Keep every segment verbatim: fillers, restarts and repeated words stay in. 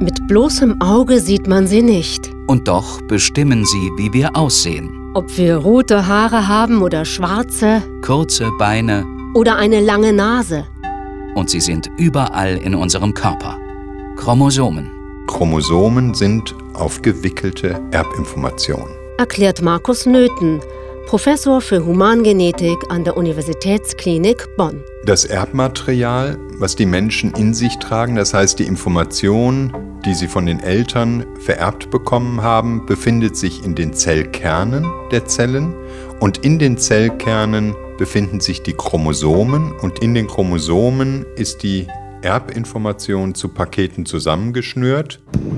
Mit bloßem Auge sieht man sie nicht. Und doch bestimmen sie, wie wir aussehen. Ob wir rote Haare haben oder schwarze, kurze Beine oder eine lange Nase. Und sie sind überall in unserem Körper. Chromosomen. Chromosomen sind aufgewickelte Erbinformationen, erklärt Markus Nöthen, Professor für Humangenetik an der Universitätsklinik Bonn. Das Erbmaterial, was die Menschen in sich tragen, das heißt die Information, die sie von den Eltern vererbt bekommen haben, befindet sich in den Zellkernen der Zellen. Und in den Zellkernen befinden sich die Chromosomen. Und in den Chromosomen ist die Erbinformation zu Paketen zusammengeschnürt.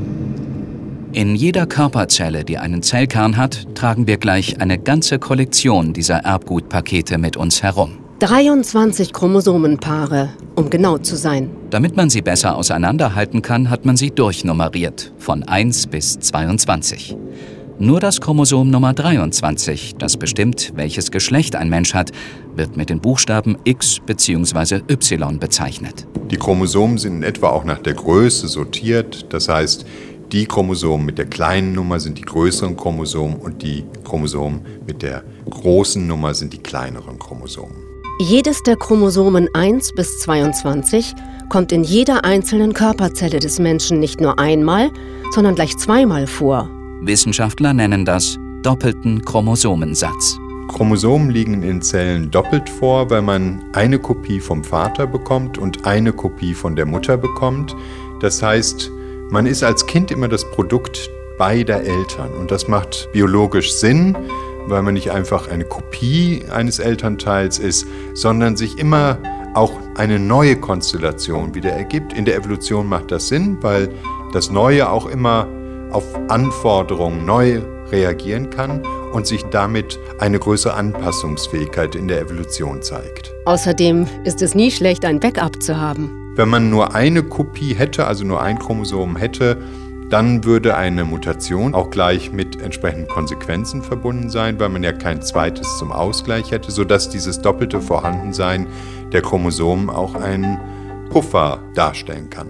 In jeder Körperzelle, die einen Zellkern hat, tragen wir gleich eine ganze Kollektion dieser Erbgutpakete mit uns herum. dreiundzwanzig Chromosomenpaare, um genau zu sein. Damit man sie besser auseinanderhalten kann, hat man sie durchnummeriert, von eins bis zweiundzwanzig. Nur das Chromosom Nummer dreiundzwanzig, das bestimmt, welches Geschlecht ein Mensch hat, wird mit den Buchstaben X bzw. Y bezeichnet. Die Chromosomen sind in etwa auch nach der Größe sortiert, das heißt, die Chromosomen mit der kleinen Nummer sind die größeren Chromosomen und die Chromosomen mit der großen Nummer sind die kleineren Chromosomen. Jedes der Chromosomen eins bis zweiundzwanzig kommt in jeder einzelnen Körperzelle des Menschen nicht nur einmal, sondern gleich zweimal vor. Wissenschaftler nennen das doppelten Chromosomensatz. Chromosomen liegen in Zellen doppelt vor, weil man eine Kopie vom Vater bekommt und eine Kopie von der Mutter bekommt. Das heißt, man ist als Kind immer das Produkt beider Eltern und das macht biologisch Sinn, weil man nicht einfach eine Kopie eines Elternteils ist, sondern sich immer auch eine neue Konstellation wieder ergibt. In der Evolution macht das Sinn, weil das Neue auch immer auf Anforderungen neu reagieren kann und sich damit eine größere Anpassungsfähigkeit in der Evolution zeigt. Außerdem ist es nie schlecht, ein Backup zu haben. Wenn man nur eine Kopie hätte, also nur ein Chromosom hätte, dann würde eine Mutation auch gleich mit entsprechenden Konsequenzen verbunden sein, weil man ja kein zweites zum Ausgleich hätte, sodass dieses doppelte Vorhandensein der Chromosomen auch einen Puffer darstellen kann.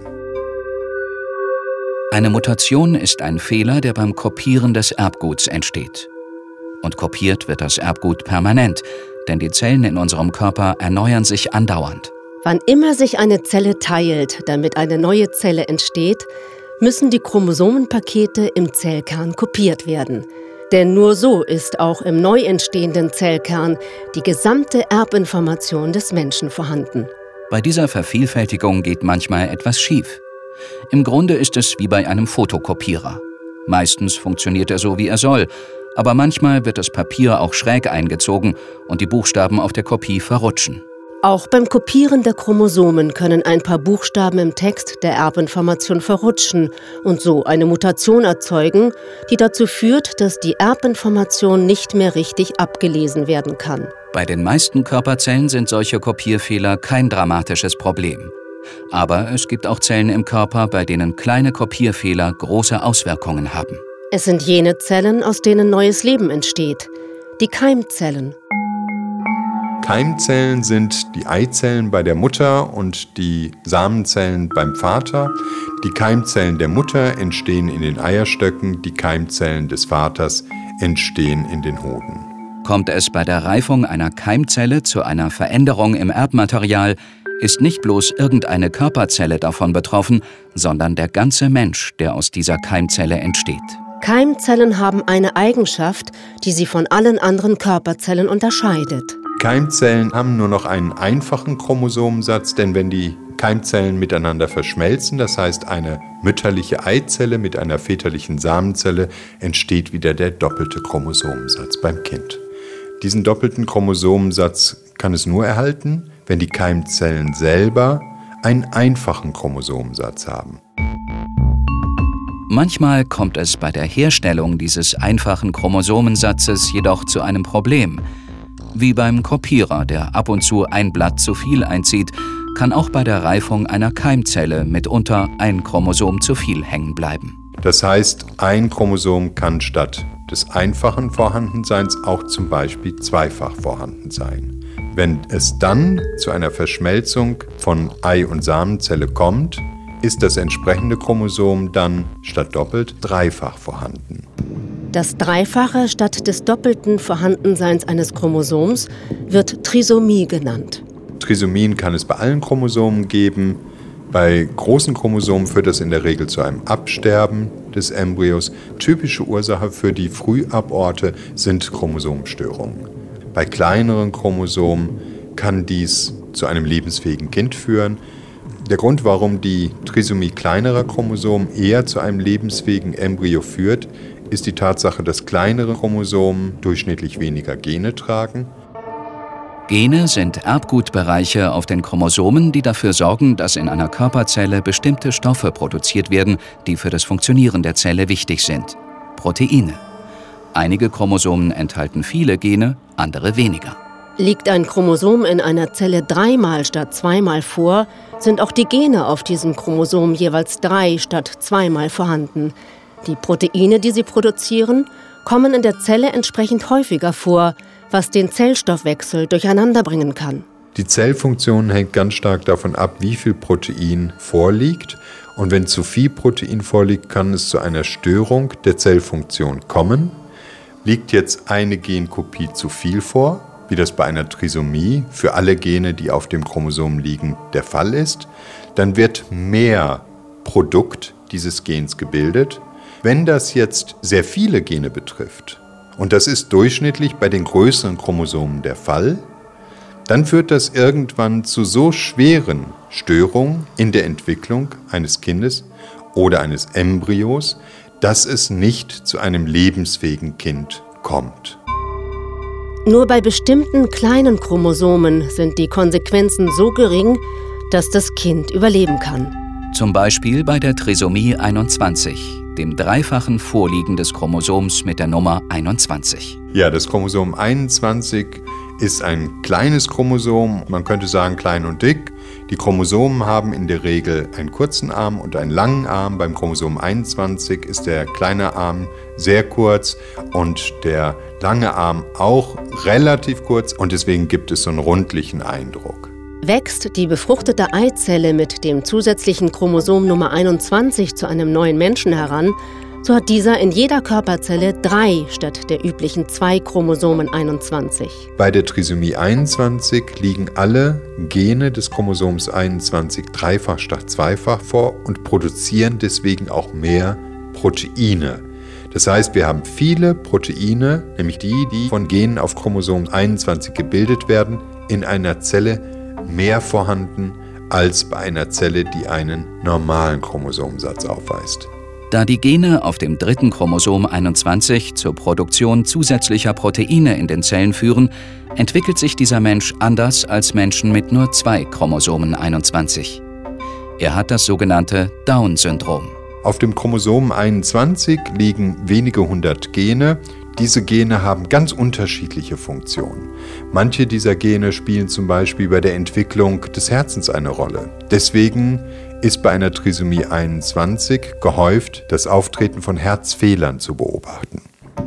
Eine Mutation ist ein Fehler, der beim Kopieren des Erbguts entsteht. Und kopiert wird das Erbgut permanent, denn die Zellen in unserem Körper erneuern sich andauernd. Wann immer sich eine Zelle teilt, damit eine neue Zelle entsteht, müssen die Chromosomenpakete im Zellkern kopiert werden. Denn nur so ist auch im neu entstehenden Zellkern die gesamte Erbinformation des Menschen vorhanden. Bei dieser Vervielfältigung geht manchmal etwas schief. Im Grunde ist es wie bei einem Fotokopierer. Meistens funktioniert er so, wie er soll, aber manchmal wird das Papier auch schräg eingezogen und die Buchstaben auf der Kopie verrutschen. Auch beim Kopieren der Chromosomen können ein paar Buchstaben im Text der Erbinformation verrutschen und so eine Mutation erzeugen, die dazu führt, dass die Erbinformation nicht mehr richtig abgelesen werden kann. Bei den meisten Körperzellen sind solche Kopierfehler kein dramatisches Problem. Aber es gibt auch Zellen im Körper, bei denen kleine Kopierfehler große Auswirkungen haben. Es sind jene Zellen, aus denen neues Leben entsteht, die Keimzellen. Keimzellen sind die Eizellen bei der Mutter und die Samenzellen beim Vater. Die Keimzellen der Mutter entstehen in den Eierstöcken, die Keimzellen des Vaters entstehen in den Hoden. Kommt es bei der Reifung einer Keimzelle zu einer Veränderung im Erbmaterial, ist nicht bloß irgendeine Körperzelle davon betroffen, sondern der ganze Mensch, der aus dieser Keimzelle entsteht. Keimzellen haben eine Eigenschaft, die sie von allen anderen Körperzellen unterscheidet. Keimzellen haben nur noch einen einfachen Chromosomensatz, denn wenn die Keimzellen miteinander verschmelzen, das heißt eine mütterliche Eizelle mit einer väterlichen Samenzelle, entsteht wieder der doppelte Chromosomensatz beim Kind. Diesen doppelten Chromosomensatz kann es nur erhalten, wenn die Keimzellen selber einen einfachen Chromosomensatz haben. Manchmal kommt es bei der Herstellung dieses einfachen Chromosomensatzes jedoch zu einem Problem. Wie beim Kopierer, der ab und zu ein Blatt zu viel einzieht, kann auch bei der Reifung einer Keimzelle mitunter ein Chromosom zu viel hängen bleiben. Das heißt, ein Chromosom kann statt des einfachen Vorhandenseins auch zum Beispiel zweifach vorhanden sein. Wenn es dann zu einer Verschmelzung von Ei- und Samenzelle kommt, ist das entsprechende Chromosom dann statt doppelt dreifach vorhanden. Das Dreifache statt des doppelten Vorhandenseins eines Chromosoms wird Trisomie genannt. Trisomien kann es bei allen Chromosomen geben. Bei großen Chromosomen führt das in der Regel zu einem Absterben des Embryos. Typische Ursache für die Frühaborte sind Chromosomstörungen. Bei kleineren Chromosomen kann dies zu einem lebensfähigen Kind führen. Der Grund, warum die Trisomie kleinerer Chromosomen eher zu einem lebensfähigen Embryo führt, ist die Tatsache, dass kleinere Chromosomen durchschnittlich weniger Gene tragen. Gene sind Erbgutbereiche auf den Chromosomen, die dafür sorgen, dass in einer Körperzelle bestimmte Stoffe produziert werden, die für das Funktionieren der Zelle wichtig sind. Proteine. Einige Chromosomen enthalten viele Gene, andere weniger. Liegt ein Chromosom in einer Zelle dreimal statt zweimal vor, sind auch die Gene auf diesem Chromosom jeweils drei statt zweimal vorhanden. Die Proteine, die sie produzieren, kommen in der Zelle entsprechend häufiger vor, was den Zellstoffwechsel durcheinanderbringen kann. Die Zellfunktion hängt ganz stark davon ab, wie viel Protein vorliegt. Und wenn zu viel Protein vorliegt, kann es zu einer Störung der Zellfunktion kommen. Liegt jetzt eine Genkopie zu viel vor, wie das bei einer Trisomie für alle Gene, die auf dem Chromosom liegen, der Fall ist, dann wird mehr Produkt dieses Gens gebildet. Wenn das jetzt sehr viele Gene betrifft, und das ist durchschnittlich bei den größeren Chromosomen der Fall, dann führt das irgendwann zu so schweren Störungen in der Entwicklung eines Kindes oder eines Embryos, dass es nicht zu einem lebensfähigen Kind kommt. Nur bei bestimmten kleinen Chromosomen sind die Konsequenzen so gering, dass das Kind überleben kann. Zum Beispiel bei der Trisomie einundzwanzig, dem dreifachen Vorliegen des Chromosoms mit der Nummer einundzwanzig. Ja, das Chromosom einundzwanzig ist ein kleines Chromosom, man könnte sagen klein und dick. Die Chromosomen haben in der Regel einen kurzen Arm und einen langen Arm. Beim Chromosom einundzwanzig ist der kleine Arm sehr kurz und der lange Arm auch relativ kurz und deswegen gibt es so einen rundlichen Eindruck. Wächst die befruchtete Eizelle mit dem zusätzlichen Chromosom Nummer einundzwanzig zu einem neuen Menschen heran, so hat dieser in jeder Körperzelle drei statt der üblichen zwei Chromosomen einundzwanzig. Bei der Trisomie einundzwanzig liegen alle Gene des Chromosoms einundzwanzig dreifach statt zweifach vor und produzieren deswegen auch mehr Proteine. Das heißt, wir haben viele Proteine, nämlich die, die von Genen auf Chromosom einundzwanzig gebildet werden, in einer Zelle mehr vorhanden als bei einer Zelle, die einen normalen Chromosomensatz aufweist. Da die Gene auf dem dritten Chromosom einundzwanzig zur Produktion zusätzlicher Proteine in den Zellen führen, entwickelt sich dieser Mensch anders als Menschen mit nur zwei Chromosomen einundzwanzig. Er hat das sogenannte Down-Syndrom. Auf dem Chromosom einundzwanzig liegen wenige hundert Gene. Diese Gene haben ganz unterschiedliche Funktionen. Manche dieser Gene spielen zum Beispiel bei der Entwicklung des Herzens eine Rolle. Deswegen ist bei einer Trisomie einundzwanzig gehäuft das Auftreten von Herzfehlern zu beobachten.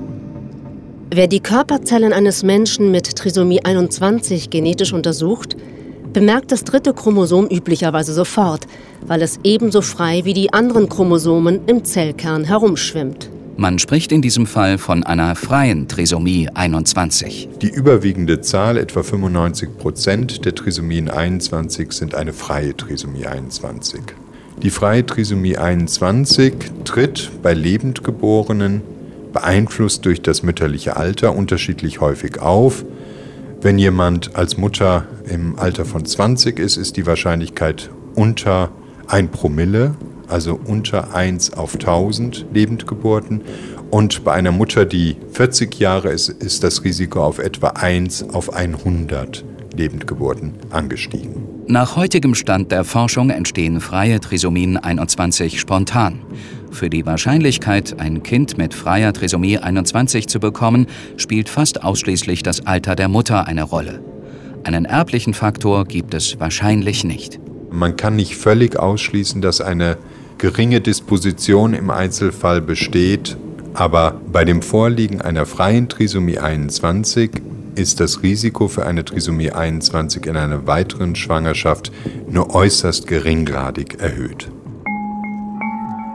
Wer die Körperzellen eines Menschen mit Trisomie einundzwanzig genetisch untersucht, bemerkt das dritte Chromosom üblicherweise sofort, weil es ebenso frei wie die anderen Chromosomen im Zellkern herumschwimmt. Man spricht in diesem Fall von einer freien Trisomie einundzwanzig. Die überwiegende Zahl, etwa fünfundneunzig Prozent der Trisomien einundzwanzig, sind eine freie Trisomie einundzwanzig. Die freie Trisomie einundzwanzig tritt bei Lebendgeborenen, beeinflusst durch das mütterliche Alter, unterschiedlich häufig auf. Wenn jemand als Mutter im Alter von zwanzig ist, ist die Wahrscheinlichkeit unter ein Promille, also unter eins auf tausend Lebendgeburten. Und bei einer Mutter, die vierzig Jahre ist, ist das Risiko auf etwa eins auf hundert Lebendgeburten angestiegen. Nach heutigem Stand der Forschung entstehen freie Trisomien einundzwanzig spontan. Für die Wahrscheinlichkeit, ein Kind mit freier Trisomie einundzwanzig zu bekommen, spielt fast ausschließlich das Alter der Mutter eine Rolle. Einen erblichen Faktor gibt es wahrscheinlich nicht. Man kann nicht völlig ausschließen, dass eine geringe Disposition im Einzelfall besteht, aber bei dem Vorliegen einer freien Trisomie einundzwanzig ist das Risiko für eine Trisomie einundzwanzig in einer weiteren Schwangerschaft nur äußerst geringgradig erhöht.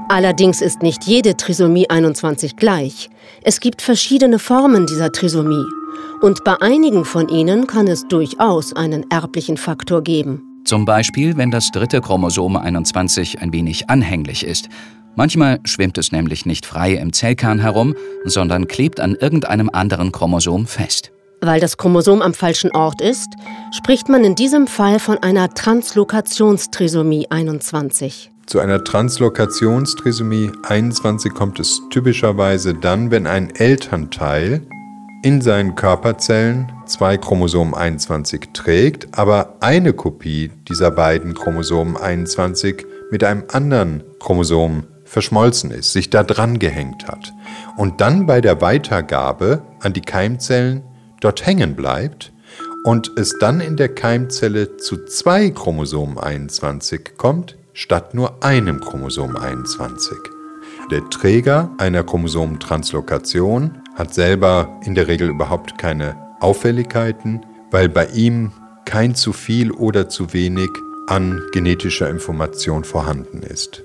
Allerdings ist nicht jede Trisomie einundzwanzig gleich. Es gibt verschiedene Formen dieser Trisomie. Und bei einigen von ihnen kann es durchaus einen erblichen Faktor geben. Zum Beispiel, wenn das dritte Chromosom einundzwanzig ein wenig anhänglich ist. Manchmal schwimmt es nämlich nicht frei im Zellkern herum, sondern klebt an irgendeinem anderen Chromosom fest. Weil das Chromosom am falschen Ort ist, spricht man in diesem Fall von einer Translokationstrisomie einundzwanzig. Zu einer Translokationstrisomie einundzwanzig kommt es typischerweise dann, wenn ein Elternteil in seinen Körperzellen zwei Chromosom einundzwanzig trägt, aber eine Kopie dieser beiden Chromosom einundzwanzig mit einem anderen Chromosom verschmolzen ist, sich da dran gehängt hat und dann bei der Weitergabe an die Keimzellen dort hängen bleibt und es dann in der Keimzelle zu zwei Chromosom einundzwanzig kommt, statt nur einem Chromosom einundzwanzig. Der Träger einer Chromosomentranslokation hat selber in der Regel überhaupt keine Auffälligkeiten, weil bei ihm kein zu viel oder zu wenig an genetischer Information vorhanden ist.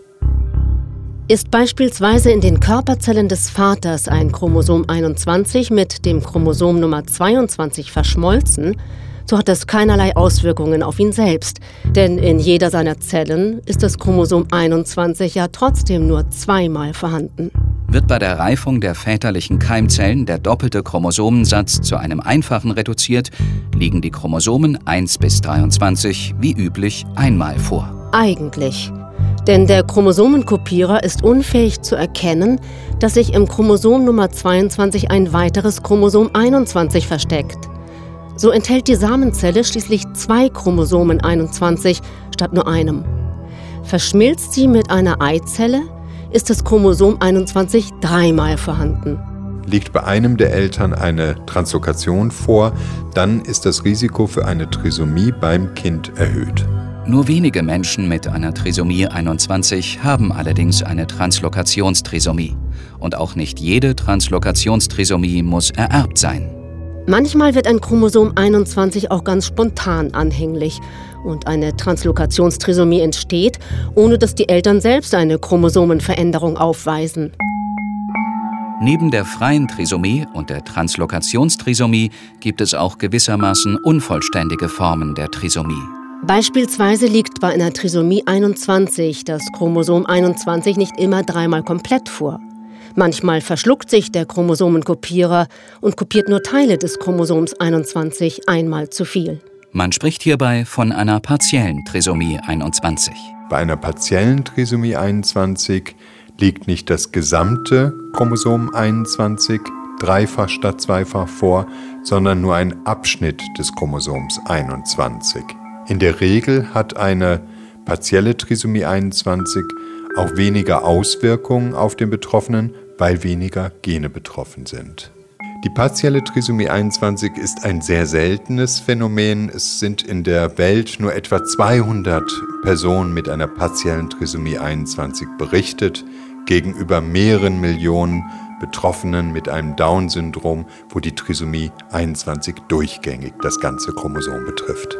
Ist beispielsweise in den Körperzellen des Vaters ein Chromosom einundzwanzig mit dem Chromosom Nummer zweiundzwanzig verschmolzen, so hat das keinerlei Auswirkungen auf ihn selbst, denn in jeder seiner Zellen ist das Chromosom einundzwanzig ja trotzdem nur zweimal vorhanden. Wird bei der Reifung der väterlichen Keimzellen der doppelte Chromosomensatz zu einem einfachen reduziert, liegen die Chromosomen eins bis dreiundzwanzig wie üblich einmal vor. Eigentlich. Denn der Chromosomenkopierer ist unfähig zu erkennen, dass sich im Chromosom Nummer zweiundzwanzig ein weiteres Chromosom einundzwanzig versteckt. So enthält die Samenzelle schließlich zwei Chromosomen einundzwanzig statt nur einem. Verschmilzt sie mit einer Eizelle, ist das Chromosom einundzwanzig dreimal vorhanden. Liegt bei einem der Eltern eine Translokation vor, dann ist das Risiko für eine Trisomie beim Kind erhöht. Nur wenige Menschen mit einer Trisomie einundzwanzig haben allerdings eine Translokationstrisomie. Und auch nicht jede Translokationstrisomie muss ererbt sein. Manchmal wird ein Chromosom einundzwanzig auch ganz spontan anhänglich und eine Translokationstrisomie entsteht, ohne dass die Eltern selbst eine Chromosomenveränderung aufweisen. Neben der freien Trisomie und der Translokationstrisomie gibt es auch gewissermaßen unvollständige Formen der Trisomie. Beispielsweise liegt bei einer Trisomie einundzwanzig das Chromosom einundzwanzig nicht immer dreimal komplett vor. Manchmal verschluckt sich der Chromosomenkopierer und kopiert nur Teile des Chromosoms einundzwanzig einmal zu viel. Man spricht hierbei von einer partiellen Trisomie einundzwanzig. Bei einer partiellen Trisomie einundzwanzig liegt nicht das gesamte Chromosom einundzwanzig dreifach statt zweifach vor, sondern nur ein Abschnitt des Chromosoms einundzwanzig. In der Regel hat eine partielle Trisomie einundzwanzig auch weniger Auswirkungen auf den Betroffenen, weil weniger Gene betroffen sind. Die partielle Trisomie einundzwanzig ist ein sehr seltenes Phänomen. Es sind in der Welt nur etwa zweihundert Personen mit einer partiellen Trisomie einundzwanzig berichtet, gegenüber mehreren Millionen Betroffenen mit einem Down-Syndrom, wo die Trisomie einundzwanzig durchgängig das ganze Chromosom betrifft.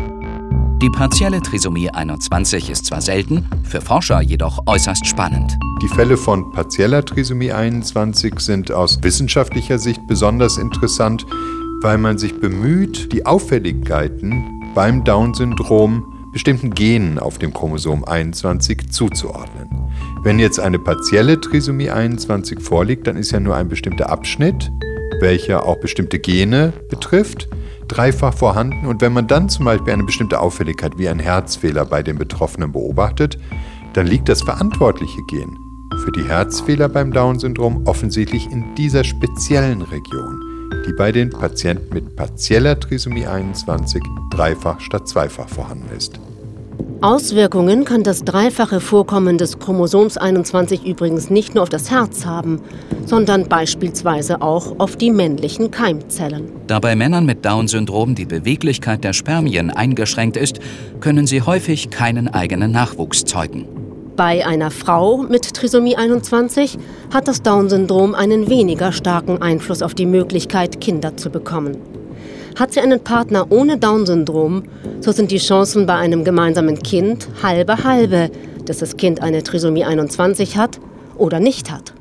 Die partielle Trisomie einundzwanzig ist zwar selten, für Forscher jedoch äußerst spannend. Die Fälle von partieller Trisomie einundzwanzig sind aus wissenschaftlicher Sicht besonders interessant, weil man sich bemüht, die Auffälligkeiten beim Down-Syndrom bestimmten Genen auf dem Chromosom einundzwanzig zuzuordnen. Wenn jetzt eine partielle Trisomie einundzwanzig vorliegt, dann ist ja nur ein bestimmter Abschnitt, welcher auch bestimmte Gene betrifft, dreifach vorhanden. Und wenn man dann zum Beispiel eine bestimmte Auffälligkeit wie einen Herzfehler bei den Betroffenen beobachtet, dann liegt das verantwortliche Gen für die Herzfehler beim Down-Syndrom offensichtlich in dieser speziellen Region, die bei den Patienten mit partieller Trisomie einundzwanzig dreifach statt zweifach vorhanden ist. Auswirkungen kann das dreifache Vorkommen des Chromosoms einundzwanzig übrigens nicht nur auf das Herz haben, sondern beispielsweise auch auf die männlichen Keimzellen. Da bei Männern mit Down-Syndrom die Beweglichkeit der Spermien eingeschränkt ist, können sie häufig keinen eigenen Nachwuchs zeugen. Bei einer Frau mit Trisomie einundzwanzig hat das Down-Syndrom einen weniger starken Einfluss auf die Möglichkeit, Kinder zu bekommen. Hat sie einen Partner ohne Down-Syndrom, so sind die Chancen bei einem gemeinsamen Kind halbe halbe, dass das Kind eine Trisomie einundzwanzig hat oder nicht hat.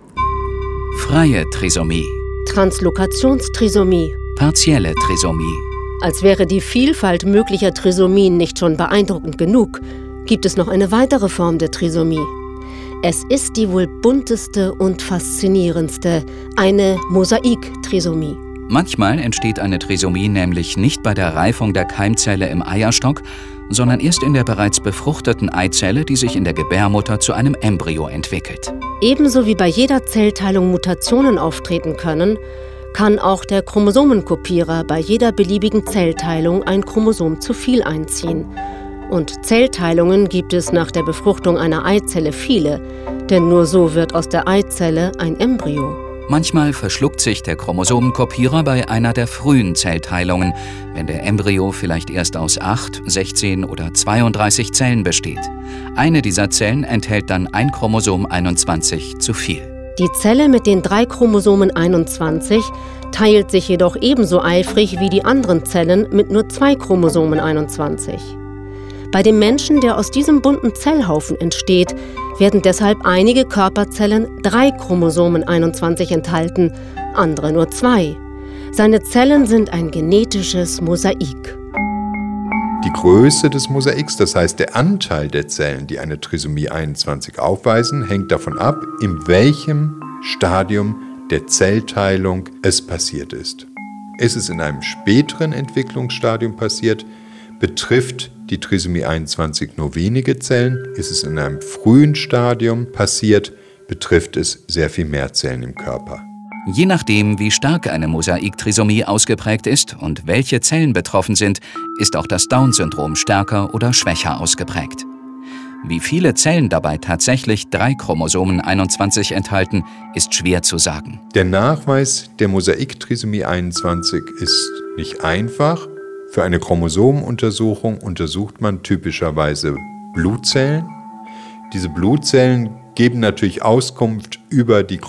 Freie Trisomie. Translokationstrisomie. Partielle Trisomie. Als wäre die Vielfalt möglicher Trisomien nicht schon beeindruckend genug, gibt es noch eine weitere Form der Trisomie. Es ist die wohl bunteste und faszinierendste, eine Mosaik-Trisomie. Manchmal entsteht eine Trisomie nämlich nicht bei der Reifung der Keimzelle im Eierstock, sondern erst in der bereits befruchteten Eizelle, die sich in der Gebärmutter zu einem Embryo entwickelt. Ebenso wie bei jeder Zellteilung Mutationen auftreten können, kann auch der Chromosomenkopierer bei jeder beliebigen Zellteilung ein Chromosom zu viel einziehen. Und Zellteilungen gibt es nach der Befruchtung einer Eizelle viele, denn nur so wird aus der Eizelle ein Embryo. Manchmal verschluckt sich der Chromosomenkopierer bei einer der frühen Zellteilungen, wenn der Embryo vielleicht erst aus acht, sechzehn oder zweiunddreißig Zellen besteht. Eine dieser Zellen enthält dann ein Chromosom einundzwanzig zu viel. Die Zelle mit den drei Chromosomen einundzwanzig teilt sich jedoch ebenso eifrig wie die anderen Zellen mit nur zwei Chromosomen einundzwanzig. Bei dem Menschen, der aus diesem bunten Zellhaufen entsteht, werden deshalb einige Körperzellen drei Chromosomen einundzwanzig enthalten, andere nur zwei. Seine Zellen sind ein genetisches Mosaik. Die Größe des Mosaiks, das heißt der Anteil der Zellen, die eine Trisomie einundzwanzig aufweisen, hängt davon ab, in welchem Stadium der Zellteilung es passiert ist. Ist es in einem späteren Entwicklungsstadium passiert, betrifft die Trisomie einundzwanzig nur wenige Zellen. Ist es in einem frühen Stadium passiert, betrifft es sehr viel mehr Zellen im Körper. Je nachdem, wie stark eine Mosaik-Trisomie ausgeprägt ist und welche Zellen betroffen sind, ist auch das Down-Syndrom stärker oder schwächer ausgeprägt. Wie viele Zellen dabei tatsächlich drei Chromosomen einundzwanzig enthalten, ist schwer zu sagen. Der Nachweis der Mosaik-Trisomie einundzwanzig ist nicht einfach. Für eine Chromosomenuntersuchung untersucht man typischerweise Blutzellen. Diese Blutzellen geben natürlich Auskunft über die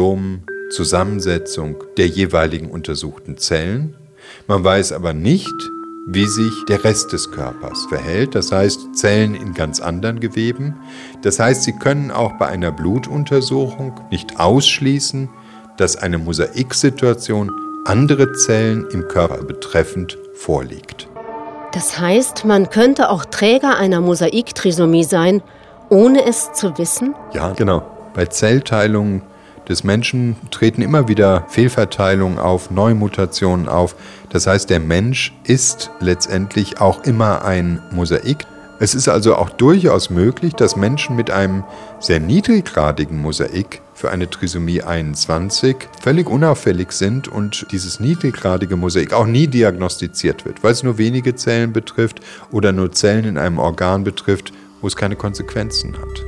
Chromosomenzusammensetzung der jeweiligen untersuchten Zellen. Man weiß aber nicht, wie sich der Rest des Körpers verhält, das heißt Zellen in ganz anderen Geweben. Das heißt, Sie können auch bei einer Blutuntersuchung nicht ausschließen, dass eine Mosaiksituation andere Zellen im Körper betreffend vorliegt. Das heißt, man könnte auch Träger einer Mosaik-Trisomie sein, ohne es zu wissen? Ja, genau. Bei Zellteilungen des Menschen treten immer wieder Fehlverteilungen auf, Neumutationen auf. Das heißt, der Mensch ist letztendlich auch immer ein Mosaik. Es ist also auch durchaus möglich, dass Menschen mit einem sehr niedriggradigen Mosaik für eine Trisomie einundzwanzig völlig unauffällig sind und dieses niedriggradige Mosaik auch nie diagnostiziert wird, weil es nur wenige Zellen betrifft oder nur Zellen in einem Organ betrifft, wo es keine Konsequenzen hat.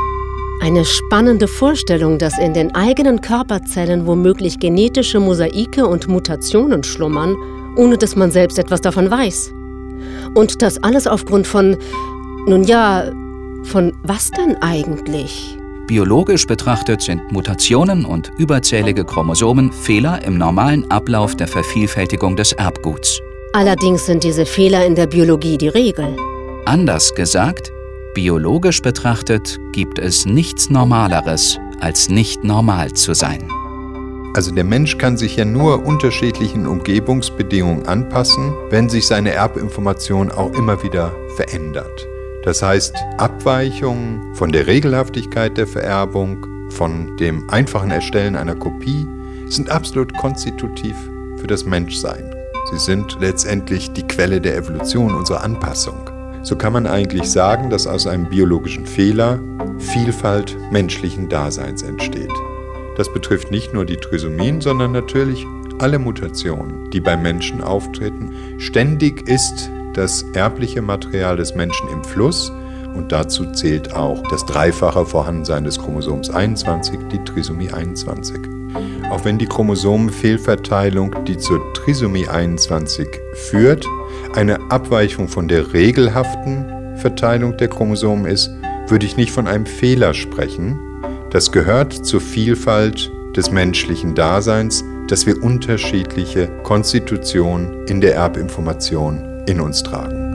Eine spannende Vorstellung, dass in den eigenen Körperzellen womöglich genetische Mosaike und Mutationen schlummern, ohne dass man selbst etwas davon weiß. Und das alles aufgrund von, nun ja, von was denn eigentlich? Biologisch betrachtet sind Mutationen und überzählige Chromosomen Fehler im normalen Ablauf der Vervielfältigung des Erbguts. Allerdings sind diese Fehler in der Biologie die Regel. Anders gesagt, biologisch betrachtet gibt es nichts Normaleres, als nicht normal zu sein. Also der Mensch kann sich ja nur unterschiedlichen Umgebungsbedingungen anpassen, wenn sich seine Erbinformation auch immer wieder verändert. Das heißt, Abweichungen von der Regelhaftigkeit der Vererbung, von dem einfachen Erstellen einer Kopie, sind absolut konstitutiv für das Menschsein. Sie sind letztendlich die Quelle der Evolution, unserer Anpassung. So kann man eigentlich sagen, dass aus einem biologischen Fehler Vielfalt menschlichen Daseins entsteht. Das betrifft nicht nur die Trisomien, sondern natürlich alle Mutationen, die beim Menschen auftreten. Ständig ist das erbliche Material des Menschen im Fluss und dazu zählt auch das dreifache Vorhandensein des Chromosoms einundzwanzig, die Trisomie einundzwanzig. Auch wenn die Chromosomenfehlverteilung, die zur Trisomie einundzwanzig führt, eine Abweichung von der regelhaften Verteilung der Chromosomen ist, würde ich nicht von einem Fehler sprechen. Das gehört zur Vielfalt des menschlichen Daseins, dass wir unterschiedliche Konstitutionen in der Erbinformation in uns tragen.